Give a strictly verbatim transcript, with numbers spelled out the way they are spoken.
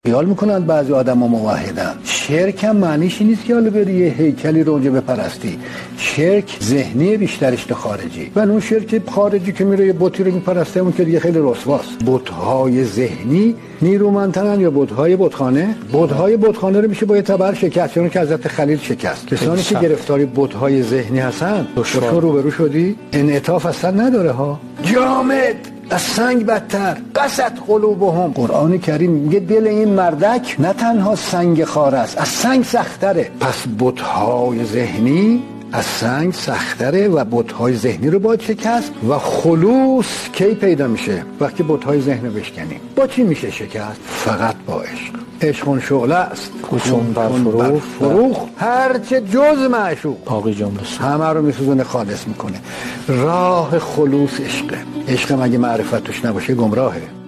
خیال میکنند بعضی آدما موحدن. شرک هم معنیش نیست که حالا بری یه هیکلی رو اونجا بپرستی. شرک ذهنی بیشترش تا خارجی. و اون شرک خارجی که میره یه بتی رو میپرسته اون که دیگه خیلی رسواست. بت‌های ذهنی نیرومندترن یا بت‌های بتخانه؟ بت‌های بتخانه رو میشه با یه تبر شکست، چون که حضرت خلیل شکست. کسانی که گرفتاری بت‌های ذهنی هستن تو روبرو شدی انعطاف اصلا نداره ها. جامد از سنگ بدتر قسط قلوبهم. قرآن کریم میگه دل این مردک نه تنها سنگ خار است، از سنگ سختره. پس بت‌های ذهنی از سنگ سختره و بت‌های ذهنی رو باید شکست. و خلوص کی پیدا میشه؟ وقتی بت‌های ذهن رو بشکنیم. با چی میشه شکست؟ فقط با عشق. عشق شعله است چون بر فروخ فروخ هرچه جز معشوق باقی جمله همه رو میسوزونه خالص میکنه. راه خلوص عشقه. عشق مگه معرفت توش نباشه گمراهه.